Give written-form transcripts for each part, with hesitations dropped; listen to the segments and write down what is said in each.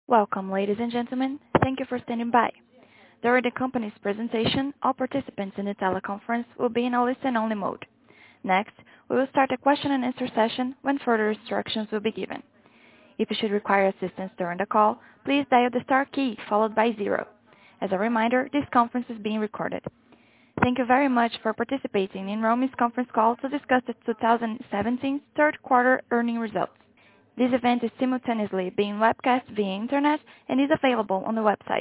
Welcome, ladies and gentlemen. Thank you for standing by. During the company's presentation, all participants in the teleconference will be in a listen-only mode. Next, we will start a question-and-answer session when further instructions will be given. If you should require assistance during the call, please dial the star key followed by 0. As a reminder, this conference is being recorded. Thank you very much for participating in Romi's conference call to discuss the 2017 third quarter earnings results. This event is simultaneously being webcast via internet and is available on the website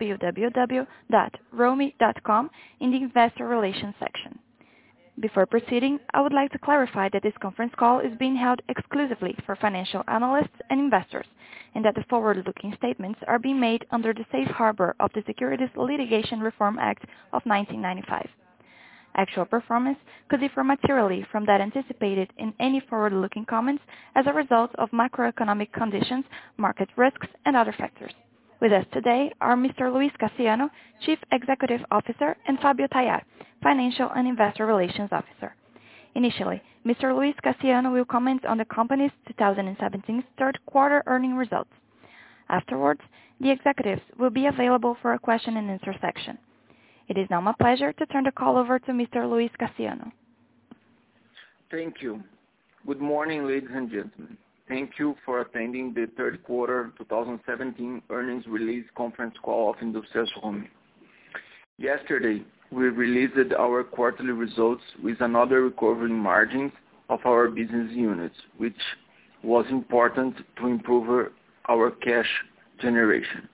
www.romi.com in the Investor Relations section. Before proceeding, I would like to clarify that this conference call is being held exclusively for financial analysts and investors, and that the forward-looking statements are being made under the safe harbor of the Securities Litigation Reform Act of 1995. Actual performance could differ materially from that anticipated in any forward-looking comments as a result of macroeconomic conditions, market risks, and other factors. With us today are Mr. Luis Cassiano, Chief Executive Officer, and Fabio Tayar, Financial and Investor Relations Officer. Initially, Mr. Luis Cassiano will comment on the company's 2017 third quarter earnings results. Afterwards, the executives will be available for a question-and-answer section. It is now my pleasure to turn the call over to Mr. Luis Cassiano. Thank you. Good morning, ladies and gentlemen. Thank you for attending the third quarter 2017 earnings release conference call of Industrias Romi. Yesterday, we released our quarterly results with another recovering margins of our business units, which was important to improve our cash generation.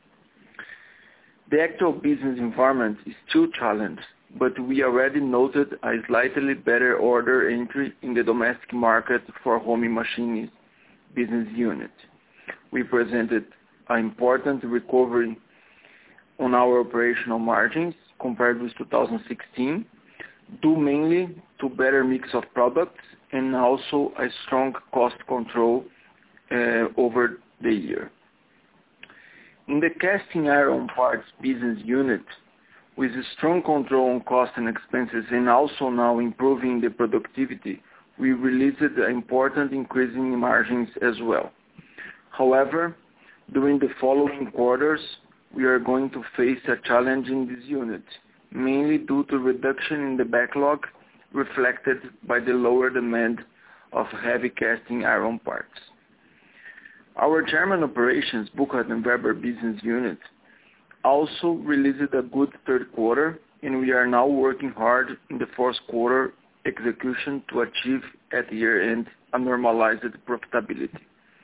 The actual business environment is still challenged, but we already noted a slightly better order entry in the domestic market for Romi Machines business unit. We presented an important recovery on our operational margins compared with 2016, due mainly to better mix of products and also a strong cost control over the year. In the casting iron parts business unit, with a strong control on cost and expenses and also now improving the productivity, we released an important increase in margins as well. However, during the following quarters, we are going to face a challenge in this unit, mainly due to reduction in the backlog reflected by the lower demand of heavy casting iron parts. Our German operations, Burkhardt and Weber business unit, also released a good third quarter, and we are now working hard in the fourth quarter execution to achieve at year-end a normalized profitability.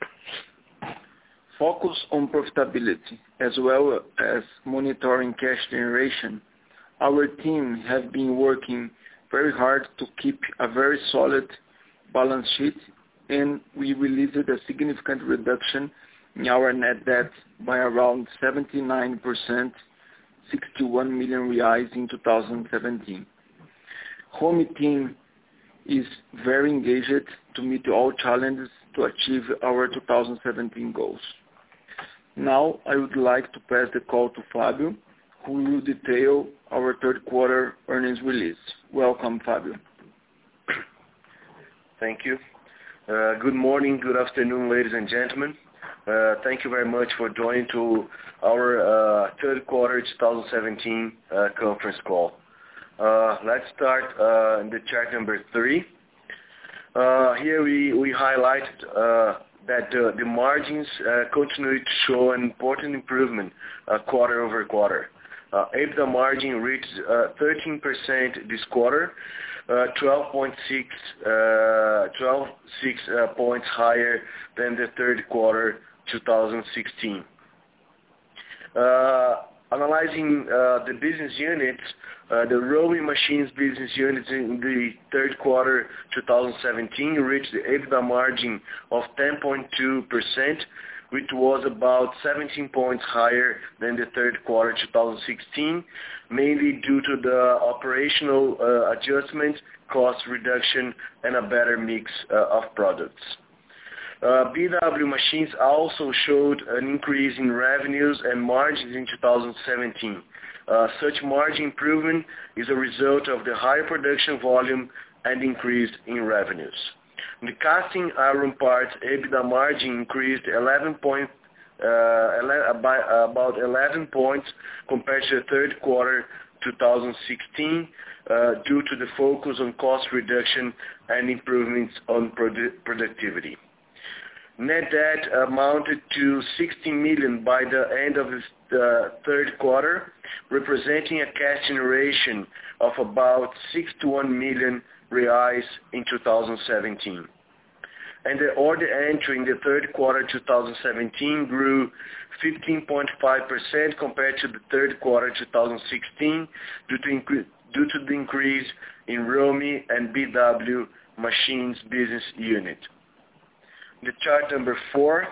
Focus on profitability as well as monitoring cash generation. Our team have been working very hard to keep a very solid balance sheet, and we released a significant reduction in our net debt by around 79%, 61 million reais in 2017. Romi team is very engaged to meet all challenges to achieve our 2017 goals. Now I would like to pass the call to Fabio, who will detail our third quarter earnings release. Welcome, Fabio. Thank you. Good morning, good afternoon, ladies and gentlemen. Thank you very much for joining to our third quarter 2017 conference call. Let's start in the chart number 3. Here we highlight that the margins continue to show an important improvement quarter over quarter. EBITDA margin reached 13% this quarter, 12.6 points higher than the third quarter 2016. Analyzing the business units, the Romi Machines business unit in the third quarter 2017 reached the EBITDA margin of 10.2%, which was about 17 points higher than the third quarter 2016, mainly due to the operational adjustment, cost reduction, and a better mix of products. BW Machines also showed an increase in revenues and margins in 2017. Such margin improvement is a result of the higher production volume and increase in revenues. In the casting iron parts, EBITDA margin increased 11 by about 11 points compared to the third quarter 2016 due to the focus on cost reduction and improvements on productivity. Net debt amounted to 16 million by the end of the third quarter, representing a cash generation of about 61 million reais in 2017. And the order entry in the third quarter 2017 grew 15.5% compared to the third quarter 2016 due to the increase in Romi and BW Machines business unit. The chart number 4,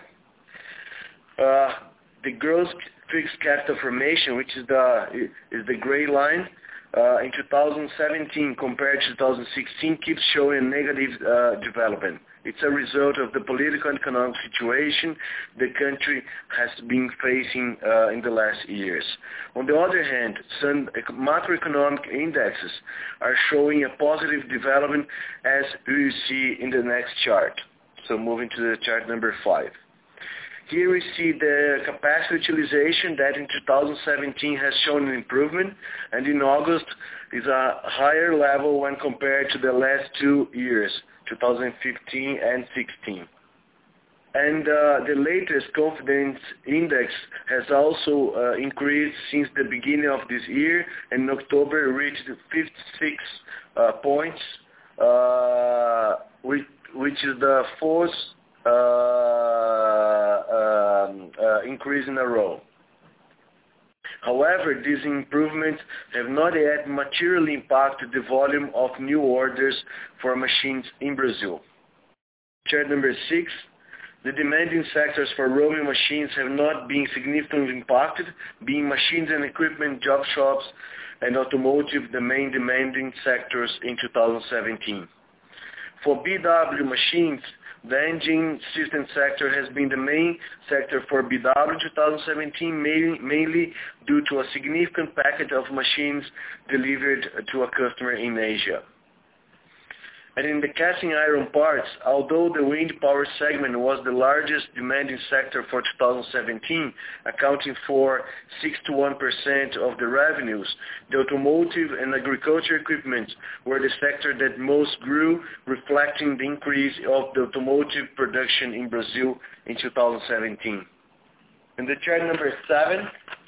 the gross fixed capital formation, which is the gray line, in 2017 compared to 2016 keeps showing a negative development. It's a result of the political and economic situation the country has been facing in the last years. On the other hand, some macroeconomic indexes are showing a positive development, as we will see in the next chart. So moving to the chart number 5. Here we see the capacity utilization that in 2017 has shown an improvement, and in August is a higher level when compared to the last 2 years, 2015 and 16. And the latest confidence index has also increased since the beginning of this year, and in October reached 56 points, which is the fourth increase in a row. However, these improvements have not yet materially impacted the volume of new orders for machines in Brazil. Chart number 6. The demanding sectors for Romi machines have not been significantly impacted, being machines and equipment, job shops, and automotive the main demanding sectors in 2017. For BW Machines, the engine system sector has been the main sector for BW in 2017, mainly due to a significant package of machines delivered to a customer in Asia. And in the casting iron parts, although the wind power segment was the largest demanding sector for 2017, accounting for 61% of the revenues, the automotive and agriculture equipment were the sector that most grew, reflecting the increase of the automotive production in Brazil in 2017. In the chart number 7,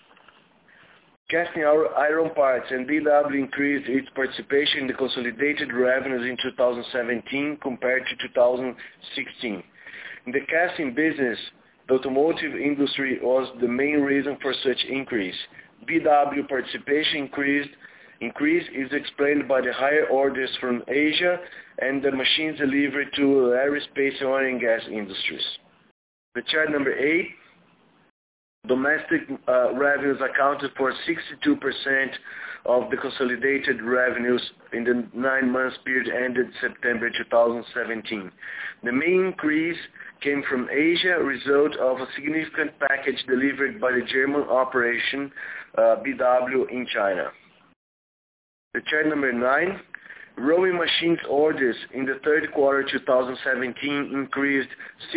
casting iron parts and BW increased its participation in the consolidated revenues in 2017 compared to 2016. In the casting business, the automotive industry was the main reason for such increase. BW participation increase is explained by the higher orders from Asia and the machines delivered to aerospace and oil and gas industries. The chart number 8. Domestic revenues accounted for 62% of the consolidated revenues in the 9 months period ended September 2017. The main increase came from Asia, a result of a significant package delivered by the German operation BW in China. The chart number 9. Romi Machines orders in the third quarter 2017 increased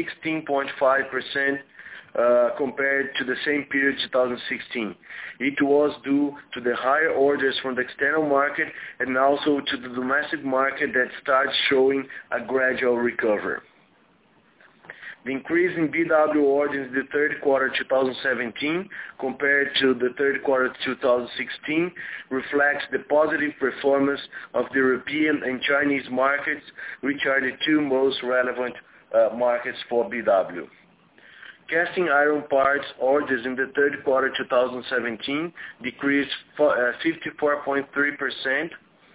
16.5% compared to the same period 2016. It was due to the higher orders from the external market and also to the domestic market that starts showing a gradual recovery. The increase in BW orders in the third quarter 2017 compared to the third quarter 2016 reflects the positive performance of the European and Chinese markets, which are the 2 most relevant markets for BW. Casting iron parts orders in the third quarter 2017 decreased 54.3%,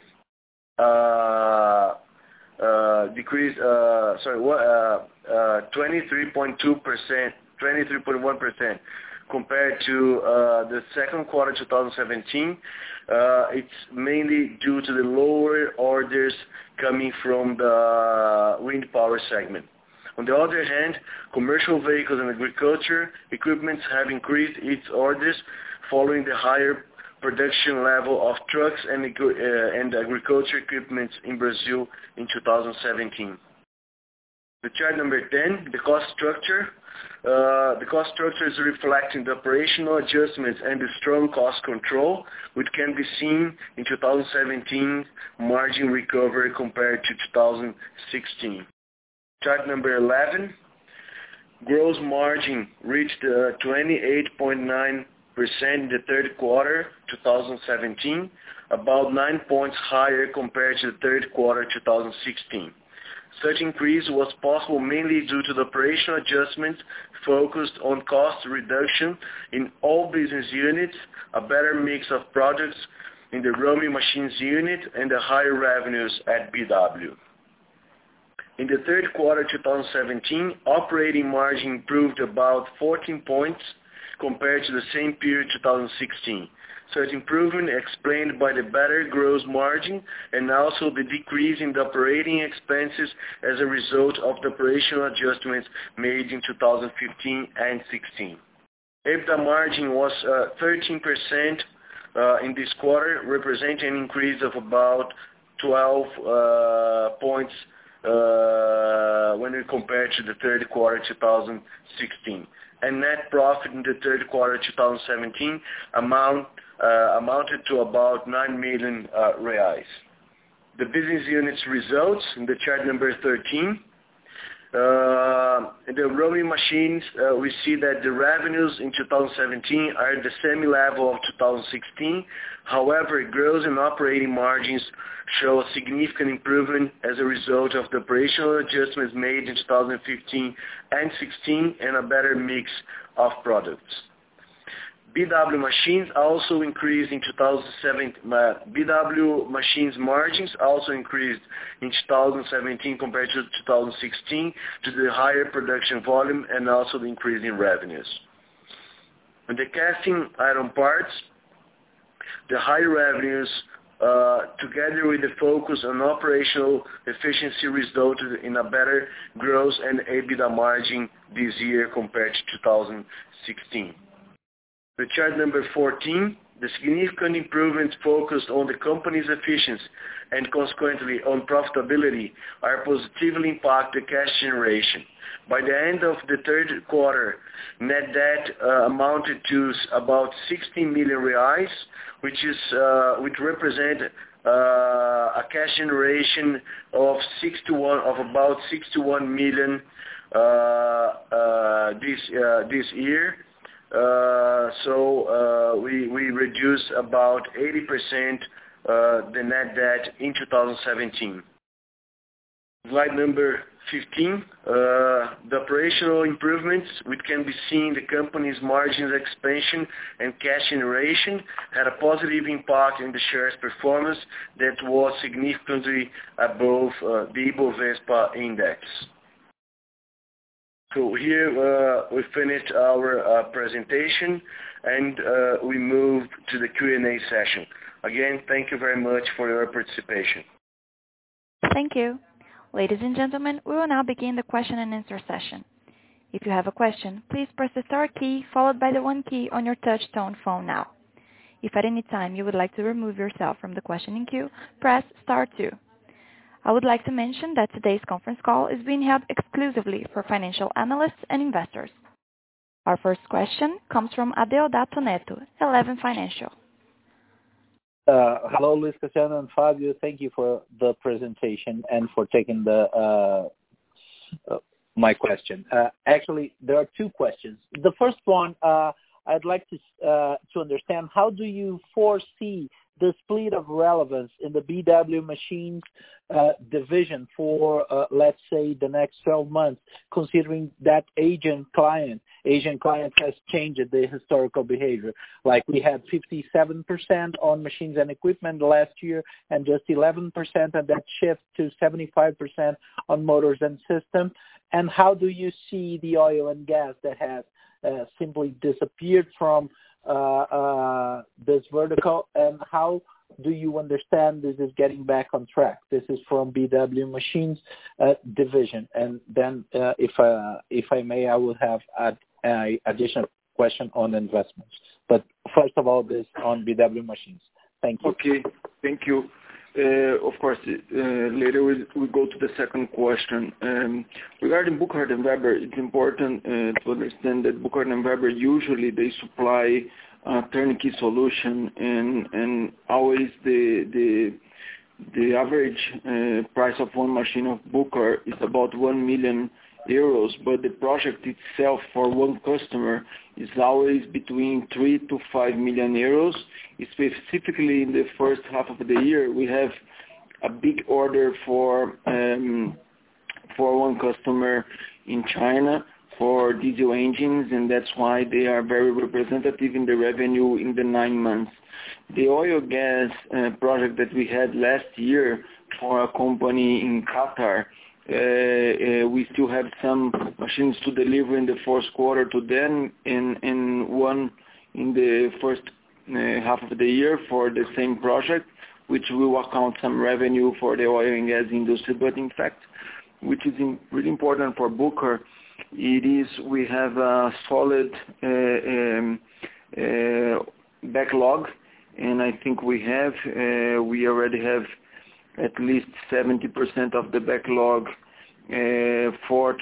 23.1% compared to the second quarter 2017. It's mainly due to the lower orders coming from the wind power segment. On the other hand, commercial vehicles and agriculture equipment have increased its orders following the higher production level of trucks and agriculture equipment in Brazil in 2017. The chart number 10, the cost structure. The cost structure is reflecting the operational adjustments and the strong cost control, which can be seen in 2017 margin recovery compared to 2016. Chart number 11. Gross margin reached 28.9% in the third quarter 2017, about 9 points higher compared to the third quarter 2016. Such increase was possible mainly due to the operational adjustments focused on cost reduction in all business units, a better mix of products in the Roaming Machines unit, and the higher revenues at BW. In the third quarter 2017, operating margin improved about 14 points compared to the same period 2016. Such improvement explained by the better gross margin and also the decrease in the operating expenses as a result of the operational adjustments made in 2015 and 16. EBITDA margin was 13% in this quarter, representing an increase of about 12 points when we compare to the third quarter 2016. And net profit in the third quarter 2017 amounted to about 9 million reais. The business units results in the chart number 13. In the Roaming Machines, we see that the revenues in 2017 are at the same level of 2016. However, gross and operating margins show a significant improvement as a result of the operational adjustments made in 2015 and 16 and a better mix of products. BW Machines also increased in 2017. BW Machines margins also increased in 2017 compared to 2016 due to the higher production volume and also the increase in revenues. In the casting iron parts, the higher revenues together with the focus on operational efficiency resulted in a better gross and EBITDA margin this year compared to 2016. The chart number 14, the significant improvements focused on the company's efficiency and consequently on profitability are positively impact the cash generation. By the end of the third quarter, net debt amounted to about 16 million reais, which represent a cash generation of about 61 million this year. So we reduced about 80% the net debt in 2017. Slide number 15, the operational improvements which can be seen in the company's margins expansion and cash generation had a positive impact in the shares performance that was significantly above the Ibovespa index. So here we finished our presentation and we move to the Q&A session. Again, thank you very much for your participation. Thank you. Ladies and gentlemen, we will now begin the question and answer session. If you have a question, please press the star key followed by the 1 key on your touch-tone phone now. If at any time you would like to remove yourself from the questioning queue, press star 2. I would like to mention that today's conference call is being held exclusively for financial analysts and investors. Our first question comes from Adeodato Neto, Eleven Financial. Hello, Luis Cassiano and Fabio. Thank you for the presentation and for taking my question. Actually, there are 2 questions. The first one, I'd like to understand how do you foresee the split of relevance in the BW Machines division for, let's say, the next 12 months, considering that Asian client has changed the historical behavior. Like we had 57% on machines and equipment last year and just 11%, and that shift to 75% on motors and systems. And how do you see the oil and gas that has simply disappeared from this vertical, and how do you understand this is getting back on track? This is from BW Machines division. And then if I may, I will have an additional question on investments. But first of all, this on BW Machines. Thank you. Okay, thank you. Of course, later we go to the second question. Regarding Burkhardt & Weber, it's important to understand that Burkhardt & Weber usually they supply a turnkey solution, and always the average price of one machine of Burkhardt is about 1 million euros, but the project itself for one customer is always between 3 to 5 million euros. Specifically in the first half of the year, we have a big order for one customer in China for diesel engines, and that's why they are very representative in the revenue in the 9 months. The oil gas project that we had last year for a company in Qatar, we still have some machines to deliver in the fourth quarter to them, and one in the first half of the year for the same project, which will account some revenue for the oil and gas industry. But in fact, which is really important for Burkhardt, we have a solid backlog, and I think we already have at least 70% of the backlog for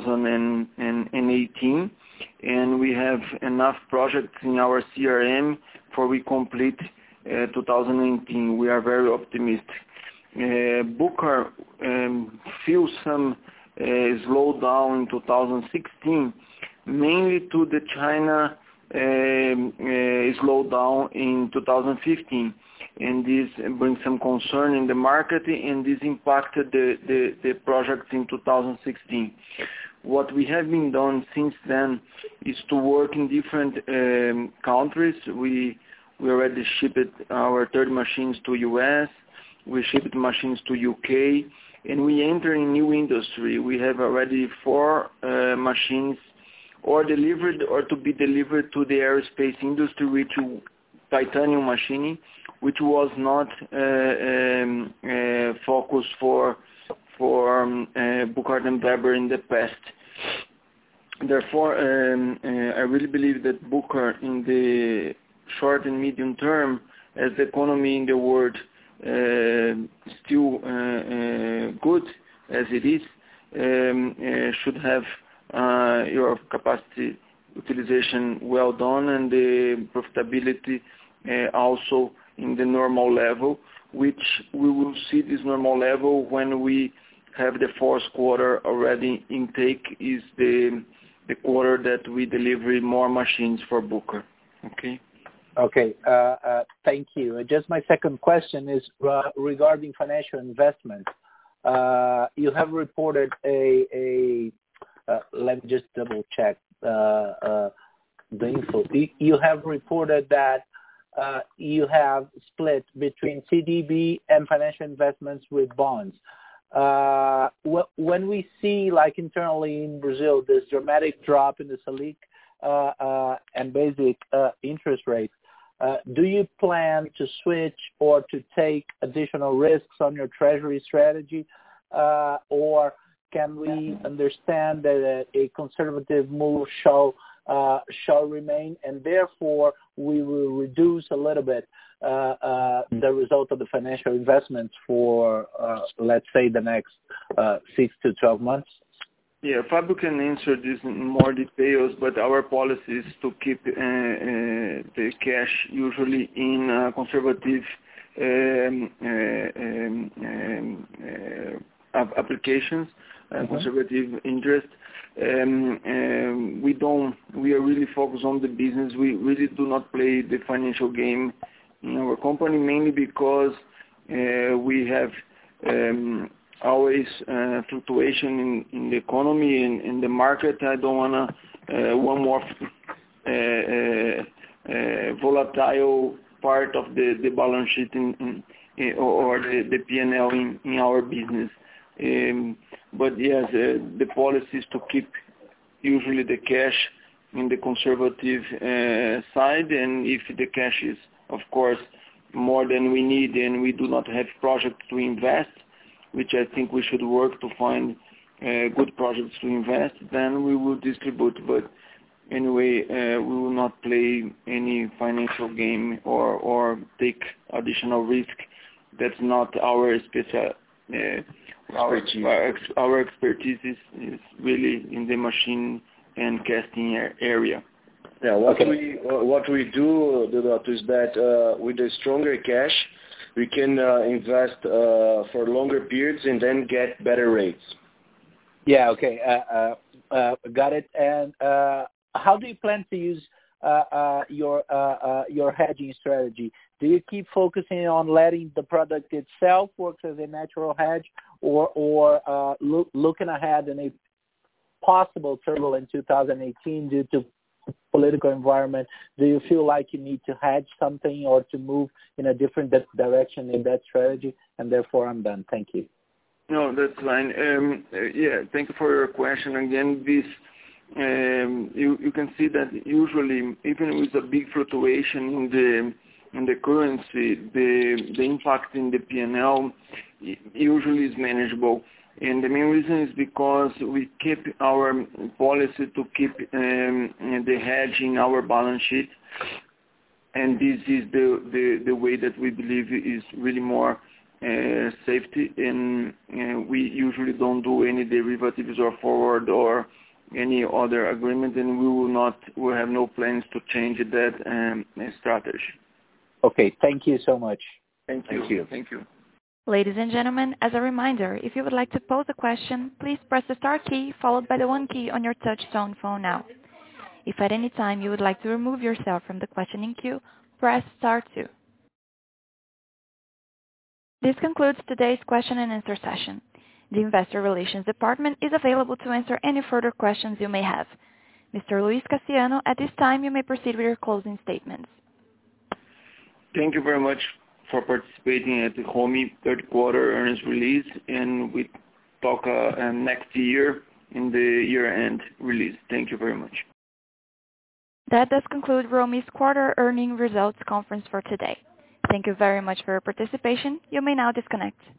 2018, and we have enough projects in our CRM for we complete 2018. We are very optimistic. Burkhardt feels some slowdown in 2016, mainly to the China slowdown in 2015. And this brings some concern in the market, and this impacted the project in 2016. What we have been done since then is to work in different countries. We already shipped our third machines to US, we shipped machines to UK, and we enter in new industry. We have already 4 machines or delivered or to be delivered to the aerospace industry, which titanium machining, which was not focus for Burkhardt & Weber in the past. Therefore, I really believe that Burkhardt in the short and medium term, as the economy in the world still good as it is, should have your capacity utilization well done, and the profitability also in the normal level, which we will see this normal level when we have the fourth quarter already intake, is the quarter that we deliver more machines for Burkhardt. Okay. Okay. Thank you. Just my second question is regarding financial investment. You have reported let me just double check the info. You have reported that you have split between CDB and financial investments with bonds. When we see, like internally in Brazil, this dramatic drop in the Selic and basic interest rates, do you plan to switch or to take additional risks on your treasury strategy, or can we understand that a conservative move shall remain, and therefore we will reduce a little bit the result of the financial investments for, let's say, the next 6 to 12 months? Yeah, Fabio can answer this in more details, but our policy is to keep the cash usually in conservative applications, conservative interest. We are really focused on the business. We really do not play the financial game in our company, mainly because we have always fluctuation in the economy and in the market. I don't want one more volatile part of the balance sheet or the P&L in our business. But yes, the policy is to keep usually the cash in the conservative side, and if the cash is, of course, more than we need and we do not have projects to invest, which I think we should work to find good projects to invest, then we will distribute. But anyway, we will not play any financial game or take additional risk that's not our special. Our expertise is really in the machine and casting area. Yeah, what we do, Deodato, is that with a stronger cash, we can invest for longer periods and then get better rates. Yeah, okay, got it. And how do you plan to use your hedging strategy? Do you keep focusing on letting the product itself work as a natural hedge, or looking ahead in a possible turbulent 2018 due to political environment, do you feel like you need to hedge something or to move in a different direction in that strategy? And therefore, I'm done. Thank you. No, that's fine. Thank you for your question. Again, this you can see that usually, even with a big fluctuation in the currency, the impact in the P&L usually is manageable. And the main reason is because we keep our policy to keep the hedge in our balance sheet, and this is the way that we believe is really more safety. And we usually don't do any derivatives or forward or any other agreement, and we have no plans to change that strategy. Okay, thank you so much. Thank you. Thank you. Ladies and gentlemen, as a reminder, if you would like to pose a question, please press the star key followed by the 1 key on your touch-tone phone now. If at any time you would like to remove yourself from the questioning queue, press star 2. This concludes today's question and answer session. The Investor Relations Department is available to answer any further questions you may have. Mr. Luis Cassiano, at this time you may proceed with your closing statements. Thank you very much for participating at the Rumo third quarter earnings release, and we talk next year in the year-end release. Thank you very much. That does conclude Rumo's quarter earning results conference for today. Thank you very much for your participation. You may now disconnect.